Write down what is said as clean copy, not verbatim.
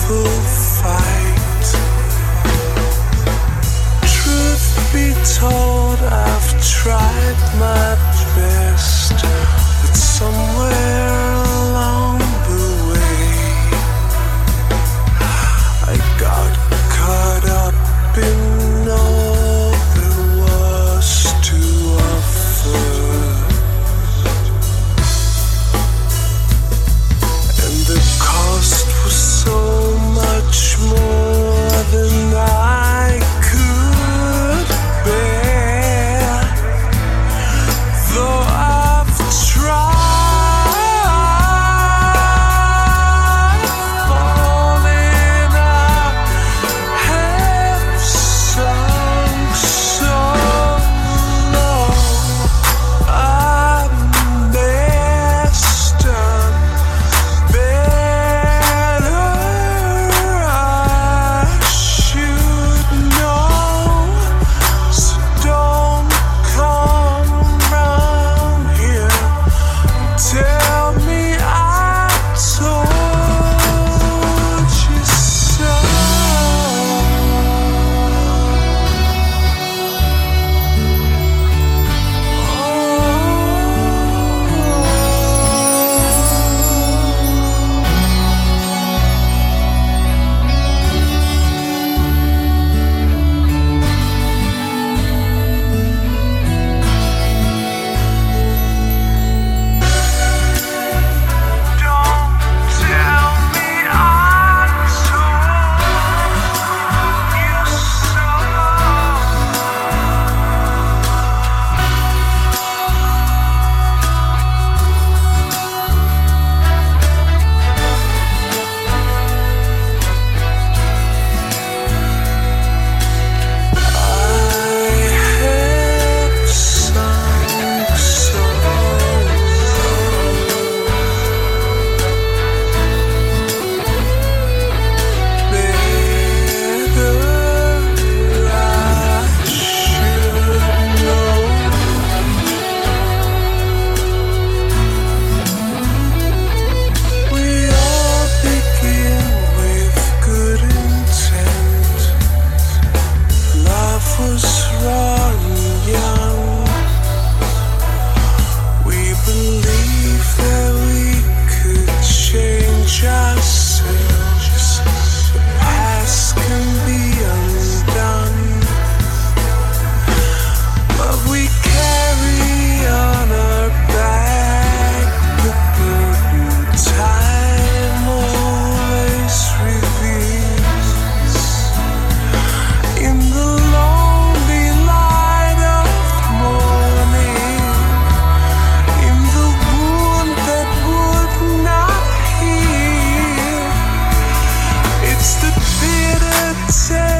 full fight. Truth be told, I've tried my best, but somewhere along the way I got caught up in all there was to offer, and the cost was so much more than I could bear. Though I've tried, falling, I have sunk so low. I'm best done better. I should know, so don't come round here. Tell me I told you so. Don't tell me I told you so. I have sunk so low. Better I should know. We all begin with good intent. Love was raw and young. We believed that we could change ourselves. The past can be undone, but we carry on our back the burden time always reveals. In the lonely light of morning, in the wound that would not heal, it's the bitter taste